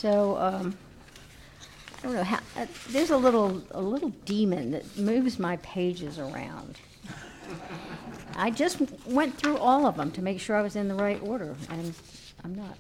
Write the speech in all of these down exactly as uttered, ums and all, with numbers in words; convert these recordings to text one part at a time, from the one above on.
So, um, I don't know how. Uh, there's a little a little demon that moves my pages around. I just went through all of them to make sure I was in the right order, and I'm not.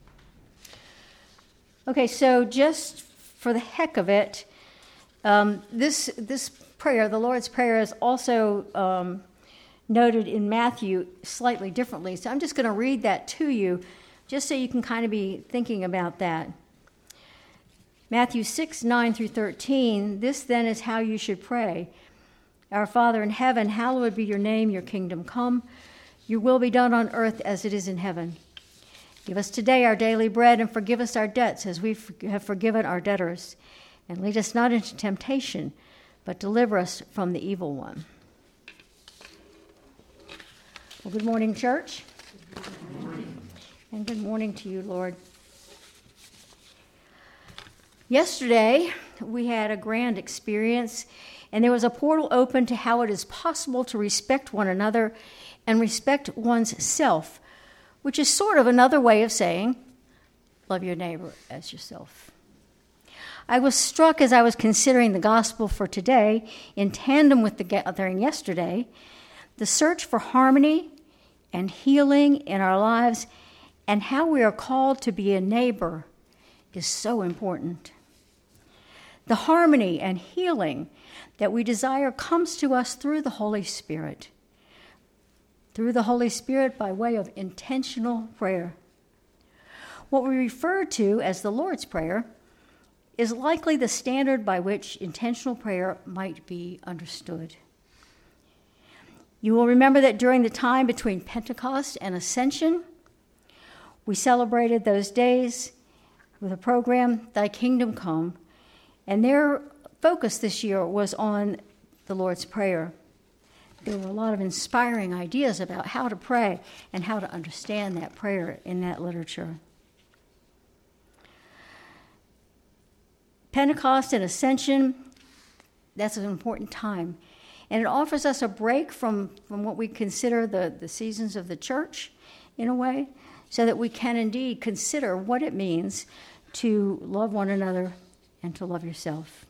Okay, so just for the heck of it, um, this this prayer, the Lord's Prayer, is also um, noted in Matthew slightly differently. So I'm just going to read that to you, just so you can kind of be thinking about that. Matthew six, nine through thirteen, this then is how you should pray. Our Father in heaven, hallowed be your name, your kingdom come. Your will be done on earth as it is in heaven. Give us today our daily bread, and forgive us our debts as we have forgiven our debtors. And lead us not into temptation, but deliver us from the evil one. Well, good morning, church. Good morning. And good morning to you, Lord. Yesterday, we had a grand experience, and there was a portal open to how it is possible to respect one another and respect one's self, which is sort of another way of saying, love your neighbor as yourself. I was struck as I was considering the gospel for today, in tandem with the gathering yesterday, the search for harmony and healing in our lives and how we are called to be a neighbor is so important. The harmony and healing that we desire comes to us through the Holy Spirit. Through the Holy Spirit by way of intentional prayer. What we refer to as the Lord's Prayer is likely the standard by which intentional prayer might be understood. You will remember that during the time between Pentecost and Ascension, we celebrated those days with a program, Thy Kingdom Come, and their focus this year was on the Lord's Prayer. There were a lot of inspiring ideas about how to pray and how to understand that prayer in that literature. Pentecost and Ascension, that's an important time. And it offers us a break from, from what we consider the, the seasons of the church, in a way, so that we can indeed consider what it means to love one another and to love yourself.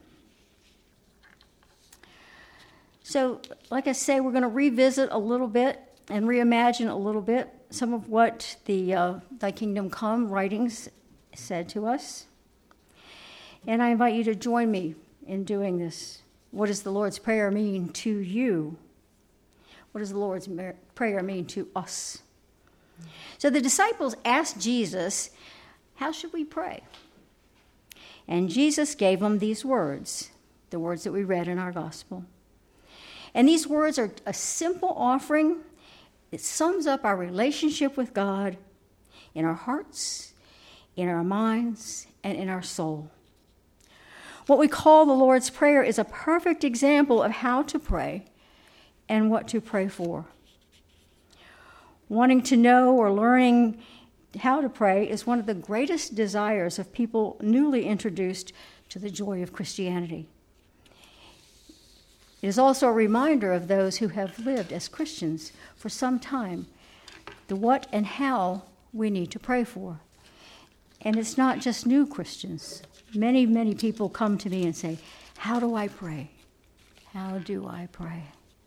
So, like I say, we're going to revisit a little bit and reimagine a little bit some of what the uh, Thy Kingdom Come writings said to us. And I invite you to join me in doing this. What does the Lord's Prayer mean to you? What does the Lord's Prayer mean to us? So the disciples asked Jesus, how should we pray? And Jesus gave them these words, the words that we read in our gospel. And these words are a simple offering. It sums up our relationship with God in our hearts, in our minds, and in our soul. What we call the Lord's Prayer is a perfect example of how to pray and what to pray for. Wanting to know or learning how to pray is one of the greatest desires of people newly introduced to the joy of Christianity. It is also a reminder of those who have lived as Christians for some time, the what and how we need to pray for. And it's not just new Christians. Many, many people come to me and say, how do I pray? How do I pray?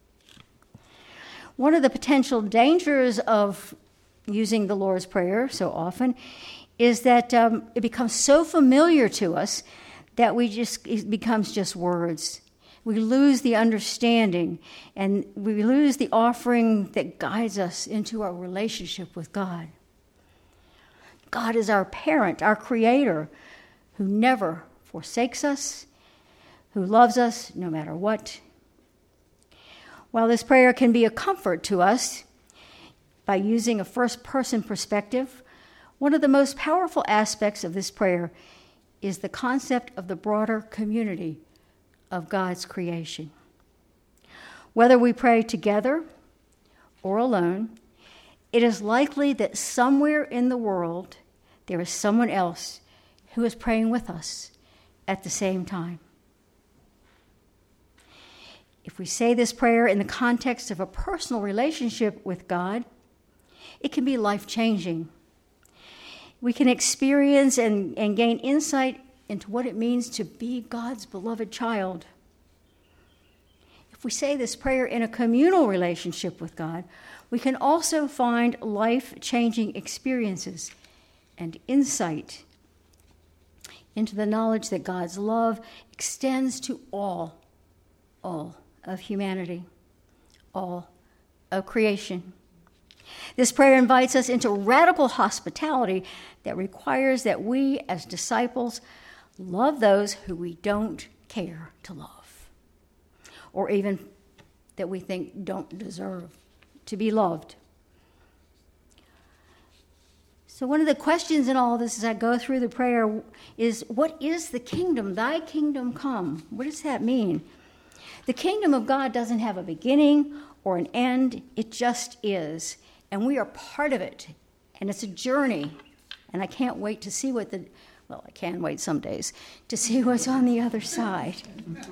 One of the potential dangers of using the Lord's Prayer so often is that um, it becomes so familiar to us that we just it becomes just words. We lose the understanding, and we lose the offering that guides us into our relationship with God. God is our parent, our creator, who never forsakes us, who loves us no matter what. While this prayer can be a comfort to us by using a first-person perspective, one of the most powerful aspects of this prayer is the concept of the broader community of God's creation. Whether we pray together or alone, it is likely that somewhere in the world there is someone else who is praying with us at the same time. If we say this prayer in the context of a personal relationship with God, it can be life-changing. We can experience and, and gain insight into what it means to be God's beloved child. If we say this prayer in a communal relationship with God, we can also find life-changing experiences and insight into the knowledge that God's love extends to all, all of humanity, all of creation. This prayer invites us into radical hospitality that requires that we, as disciples, love those who we don't care to love, or even that we think don't deserve to be loved. So one of the questions in all this as I go through the prayer is, what is the kingdom? Thy kingdom come. What does that mean? The kingdom of God doesn't have a beginning or an end. It just is. And we are part of it. And it's a journey. And I can't wait to see what the, well, I can wait some days, to see what's on the other side.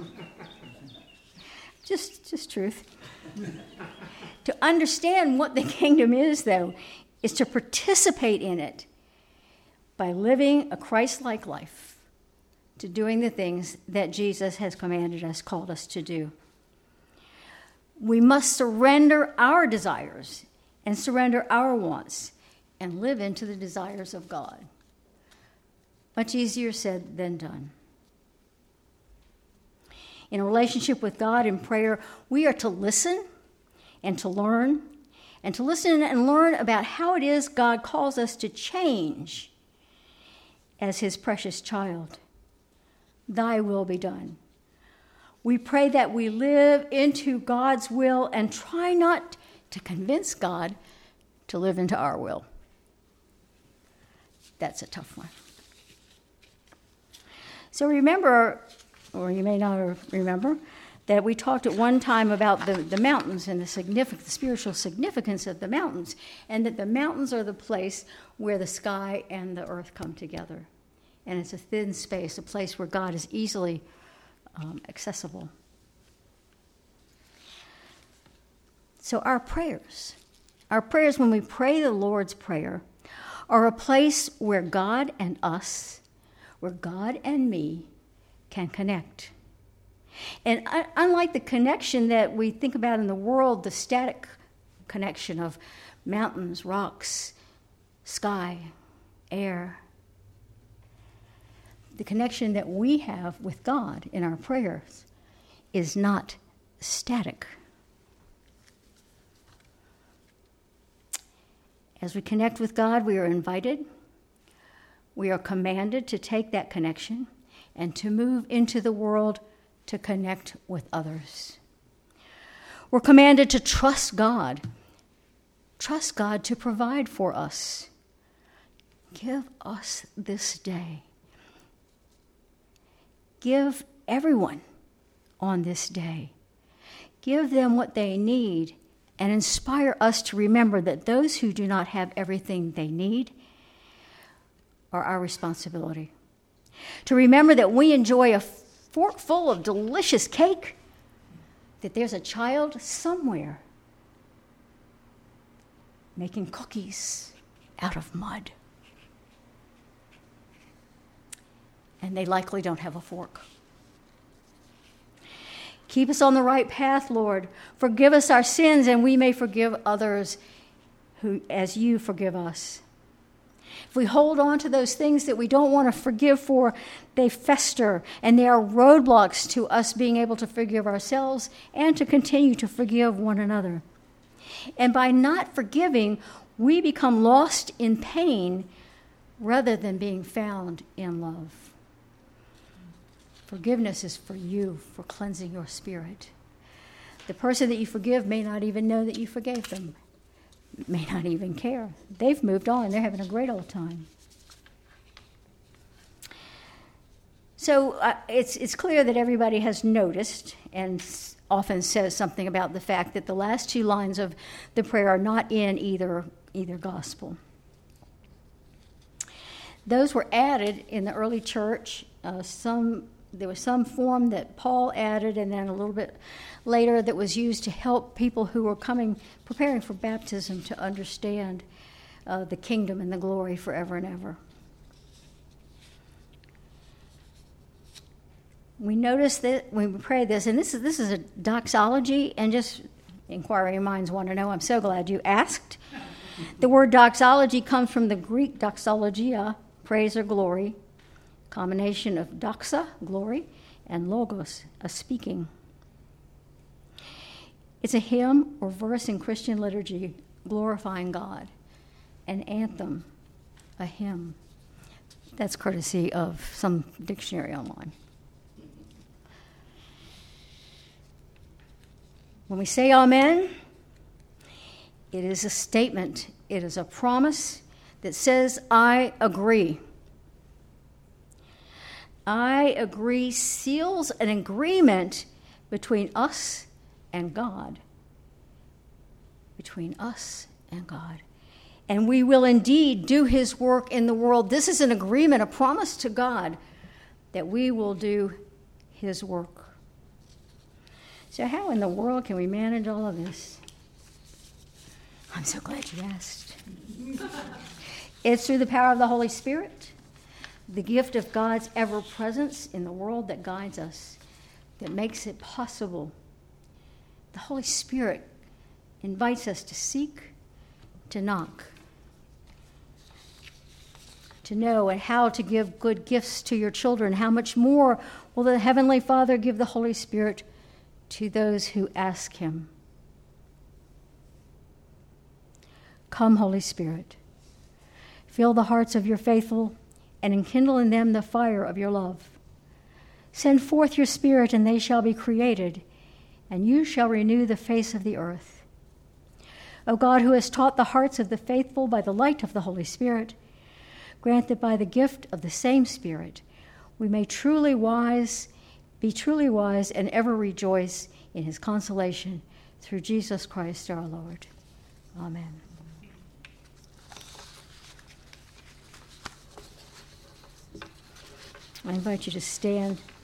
Just, just truth. To understand what the kingdom is, though, is to participate in it by living a Christ-like life, to doing the things that Jesus has commanded us, called us to do. We must surrender our desires and surrender our wants and live into the desires of God. Much easier said than done. In a relationship with God in prayer, we are to listen and to learn, and to listen and learn about how it is God calls us to change as his precious child. Thy will be done. We pray that we live into God's will and try not to convince God to live into our will. That's a tough one. So remember, or you may not remember, that we talked at one time about the, the mountains and the, significant, the spiritual significance of the mountains, and that the mountains are the place where the sky and the earth come together. And it's a thin space, a place where God is easily um, accessible. So our prayers, our prayers when we pray the Lord's Prayer, are a place where God and us, where God and me can connect. And unlike the connection that we think about in the world, the static connection of mountains, rocks, sky, air, the connection that we have with God in our prayers is not static. As we connect with God, we are invited, we are commanded to take that connection and to move into the world to connect with others. We're commanded to trust God. Trust God to provide for us. Give us this day. Give everyone on this day. Give them what they need and inspire us to remember that those who do not have everything they need are our responsibility. To remember that we enjoy a fork full of delicious cake, that there's a child somewhere making cookies out of mud. And they likely don't have a fork. Keep us on the right path, Lord. Forgive us our sins, and we may forgive others who, as you forgive us. If we hold on to those things that we don't want to forgive for, they fester, and they are roadblocks to us being able to forgive ourselves and to continue to forgive one another. And by not forgiving, we become lost in pain rather than being found in love. Forgiveness is for you, for cleansing your spirit. The person that you forgive may not even know that you forgave them, may not even care. They've moved on. They're having a great old time. So uh, it's it's clear that everybody has noticed and often says something about the fact that the last two lines of the prayer are not in either either gospel. Those were added in the early church. Uh, some there was some form that Paul added, and then a little bit later that was used to help people who were coming, preparing for baptism to understand uh, the kingdom and the glory forever and ever. We notice that when we pray this, and this is this is a doxology, and just inquiring minds want to know. I'm so glad you asked. The word doxology comes from the Greek doxologia, praise or glory, combination of doxa, glory, and logos, a speaking. It's a hymn or verse in Christian liturgy glorifying God, an anthem, a hymn. That's courtesy of some dictionary online. When we say amen, it is a statement, it is a promise that says, I agree. I agree seals an agreement between us and God. Between us and God. And we will indeed do his work in the world. This is an agreement, a promise to God that we will do his work. So how in the world can we manage all of this? I'm so glad you asked. It's through the power of the Holy Spirit, the gift of God's ever-presence in the world that guides us, that makes it possible. The Holy Spirit invites us to seek, to knock, to know and how to give good gifts to your children. How much more will the Heavenly Father give the Holy Spirit to those who ask him? Come, Holy Spirit, fill the hearts of your faithful and enkindle in them the fire of your love. Send forth your Spirit, and they shall be created, and you shall renew the face of the earth. O God, who has taught the hearts of the faithful by the light of the Holy Spirit, grant that by the gift of the same Spirit we may truly wise Be truly wise and ever rejoice in his consolation through Jesus Christ our Lord. Amen. I invite you to stand.